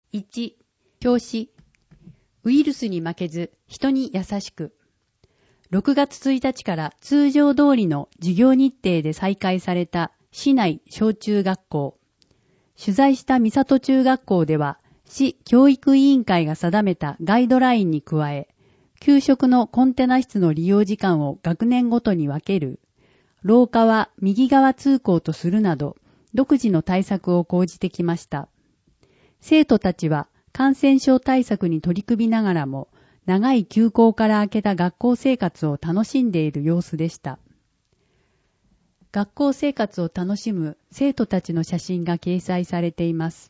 1、表紙。ウイルスに負けず人に優しく。6月1日から通常通りの授業日程で再開された市内小中学校。取材した三郷中学校では、市教育委員会が定めたガイドラインに加え、給食のコンテナ室の利用時間を学年ごとに分ける、廊下は右側通行とするなど、独自の対策を講じてきました。生徒たちは感染症対策に取り組みながらも、長い休校から明けた学校生活を楽しんでいる様子でした。学校生活を楽しむ生徒たちの写真が掲載されています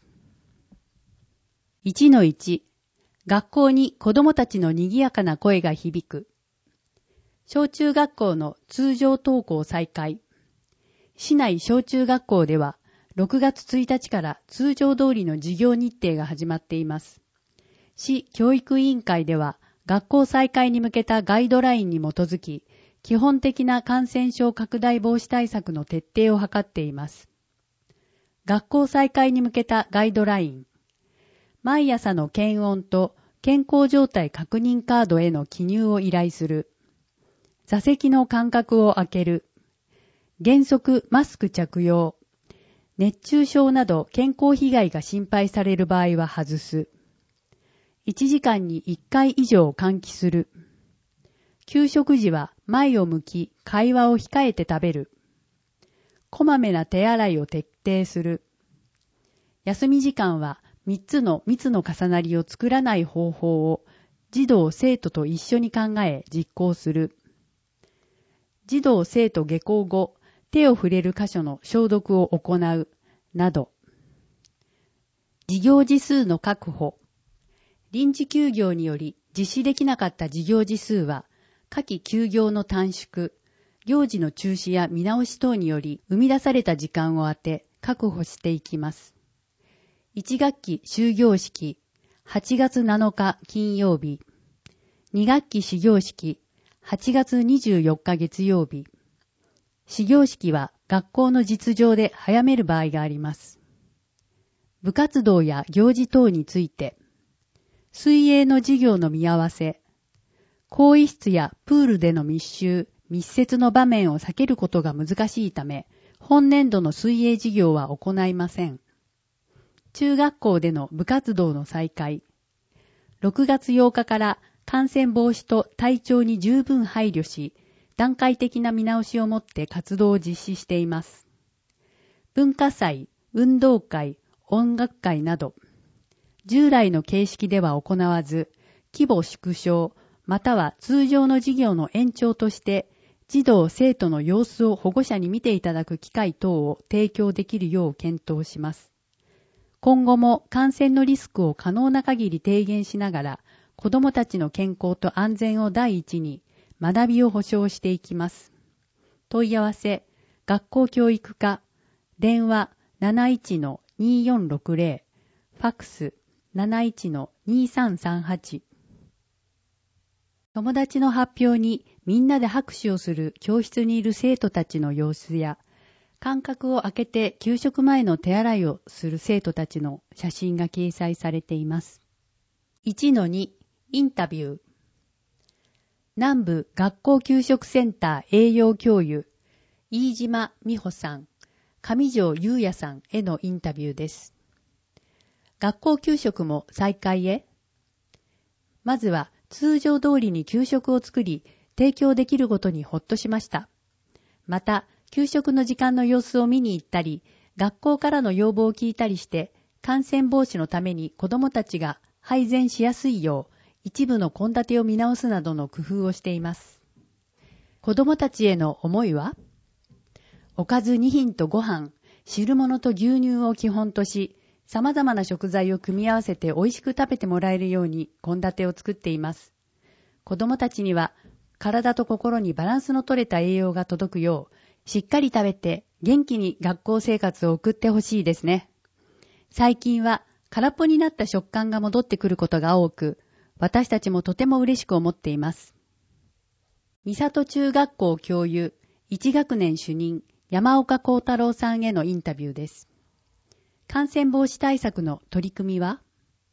。1-1、学校に子どもたちの賑やかな声が響く。小中学校の通常登校再開。市内小中学校では6月1日から通常通りの授業日程が始まっています。市教育委員会では学校再開に向けたガイドラインに基づき、基本的な感染症拡大防止対策の徹底を図っています。学校再開に向けたガイドライン。毎朝の検温と健康状態確認カードへの記入を依頼する。座席の間隔を空ける。原則マスク着用。熱中症など健康被害が心配される場合は外す。1時間に1回以上換気する。給食時は前を向き会話を控えて食べる。こまめな手洗いを徹底する。休み時間は3つの密の重なりを作らない方法を児童生徒と一緒に考え実行する。児童生徒下校後、手を触れる箇所の消毒を行う、など。事業時数の確保。臨時休業により実施できなかった事業時数は、夏季休業の短縮、行事の中止や見直し等により生み出された時間を充て確保していきます。1学期終業式、8月7日金曜日。2学期始業式、8月24日月曜日。始業式は学校の実情で早める場合があります。部活動や行事等について、水泳の授業の見合わせ、更衣室やプールでの密集、密接の場面を避けることが難しいため、本年度の水泳授業は行いません。中学校での部活動の再開。6月8日から感染防止と体調に十分配慮し、段階的な見直しをもって活動を実施しています。文化祭、運動会、音楽会など、従来の形式では行わず、規模縮小、または通常の授業の延長として、児童・生徒の様子を保護者に見ていただく機会等を提供できるよう検討します。今後も感染のリスクを可能な限り低減しながら、子どもたちの健康と安全を第一に、学びを保障していきます。問い合わせ、学校教育課、電話 71-2460、ファックス 71-2338。友達の発表にみんなで拍手をする教室にいる生徒たちの様子や、間隔を空けて給食前の手洗いをする生徒たちの写真が掲載されています。1-2、インタビュー。南部学校給食センター栄養教諭、飯島美穂さん、上条優也さんへのインタビューです。学校給食も再開へ。まずは通常通りに給食を作り、提供できることにほっとしました。また、給食の時間の様子を見に行ったり、学校からの要望を聞いたりして、感染防止のために子どもたちが配膳しやすいよう、一部の献立を見直すなどの工夫をしています。子どもたちへの思いは？おかず2品とご飯、汁物と牛乳を基本とし、様々な食材を組み合わせて美味しく食べてもらえるように献立を作っています。子どもたちには体と心にバランスの取れた栄養が届くよう、しっかり食べて元気に学校生活を送ってほしいですね。最近は空っぽになった食感が戻ってくることが多く、私たちもとても嬉しく思っています。三郷中学校教諭、1学年主任、山岡幸太郎さんへのインタビューです。感染防止対策の取り組みは？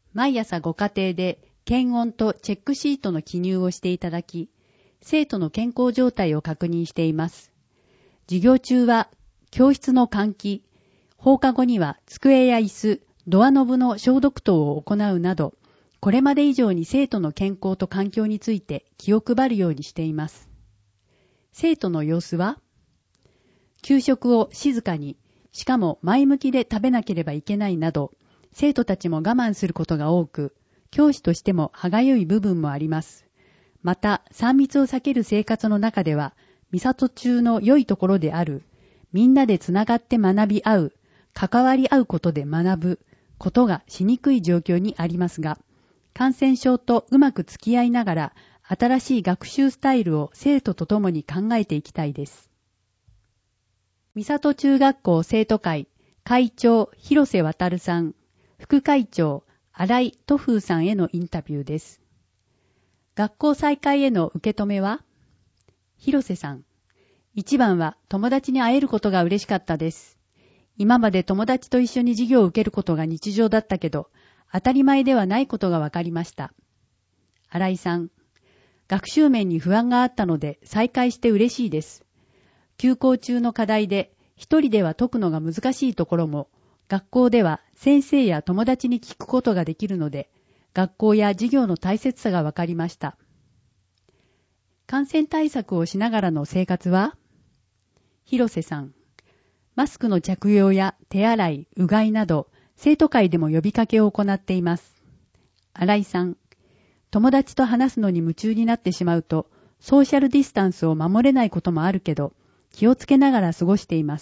毎朝ご家庭で検温とチェックシートの記入をしていただき、生徒の健康状態を確認しています。授業中は教室の換気、放課後には机や椅子、ドアノブの消毒等を行うなど、これまで以上に生徒の健康と環境について気を配るようにしています。生徒の様子は、給食を静かに、しかも前向きで食べなければいけないなど、生徒たちも我慢することが多く、教師としても歯がゆい部分もあります。また、3密を避ける生活の中では、ミサト中の良いところである、みんなでつながって学び合う、関わり合うことで学ぶことがしにくい状況にありますが、感染症とうまく付き合いながら、新しい学習スタイルを生徒と共に考えていきたいです。ミサト中学校生徒会会長広瀬渉さん、副会長新井都風さんへのインタビューです。学校再開への受け止めは、広瀬さん、一番は友達に会えることが嬉しかったです。今まで友達と一緒に授業を受けることが日常だったけど、当たり前ではないことが分かりました。新井さん、学習面に不安があったので再開して嬉しいです。休校中の課題で一人では解くのが難しいところも、学校では先生や友達に聞くことができるので、学校や授業の大切さが分かりました。感染対策をしながらの生活は、広瀬さん、マスクの着用や手洗い、うがいなど、生徒会でも呼びかけを行っています。新井さん、友達と話すのに夢中になってしまうと、ソーシャルディスタンスを守れないこともあるけど、気をつけながら過ごしています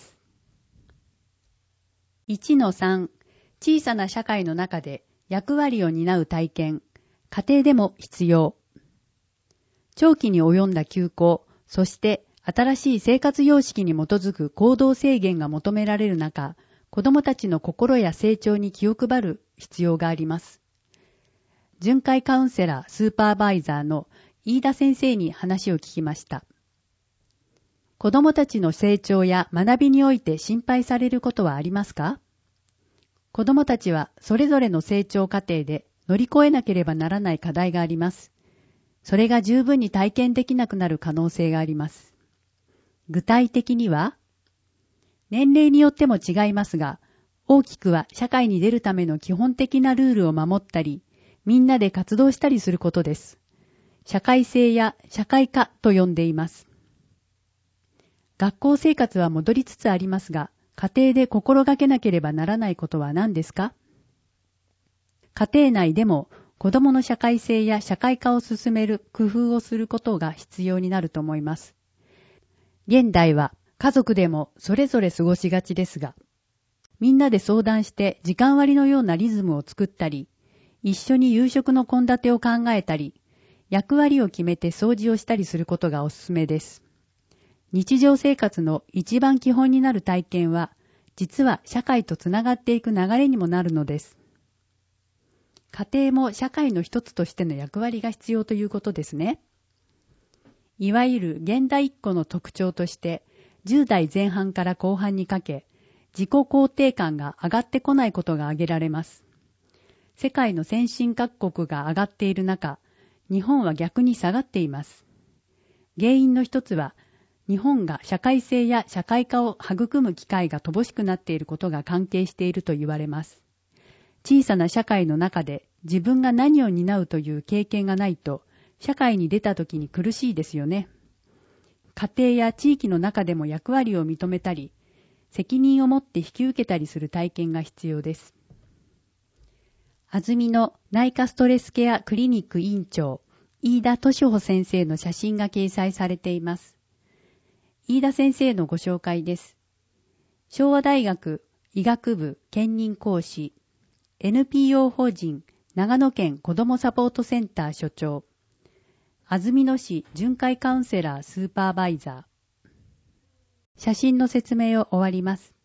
。1-3、小さな社会の中で役割を担う体験、家庭でも必要。長期に及んだ休校、そして新しい生活様式に基づく行動制限が求められる中、子どもたちの心や成長に気を配る必要があります。巡回カウンセラースーパーバイザーの飯田先生に話を聞きました。子どもたちの成長や学びにおいて心配されることはありますか？子どもたちはそれぞれの成長過程で乗り越えなければならない課題があります。それが十分に体験できなくなる可能性があります。具体的には、年齢によっても違いますが、大きくは社会に出るための基本的なルールを守ったり、みんなで活動したりすることです。社会性や社会化と呼んでいます。学校生活は戻りつつありますが、家庭で心がけなければならないことは何ですか？家庭内でも子どもの社会性や社会化を進める工夫をすることが必要になると思います。現代は家族でもそれぞれ過ごしがちですが、みんなで相談して時間割のようなリズムを作ったり、一緒に夕食の献立を考えたり、役割を決めて掃除をしたりすることがおすすめです。日常生活の一番基本になる体験は、実は社会とつながっていく流れにもなるのです。家庭も社会の一つとしての役割が必要ということですね。いわゆる現代一個の特徴として、10代前半から後半にかけ、自己肯定感が上がってこないことが挙げられます。世界の先進各国が上がっている中、日本は逆に下がっています。原因の一つは、日本が社会性や社会化を育む機会が乏しくなっていることが関係していると言われます。小さな社会の中で自分が何を担うという経験がないと、社会に出た時に苦しいですよね。家庭や地域の中でも役割を認めたり、責任を持って引き受けたりする体験が必要です。安曇野内科ストレスケアクリニック院長、飯田俊穂先生の写真が掲載されています。飯田先生のご紹介です。昭和大学医学部兼任講師、NPO 法人長野県子どもサポートセンター所長、安曇野市巡回カウンセラースーパーバイザー。写真の説明を終わります。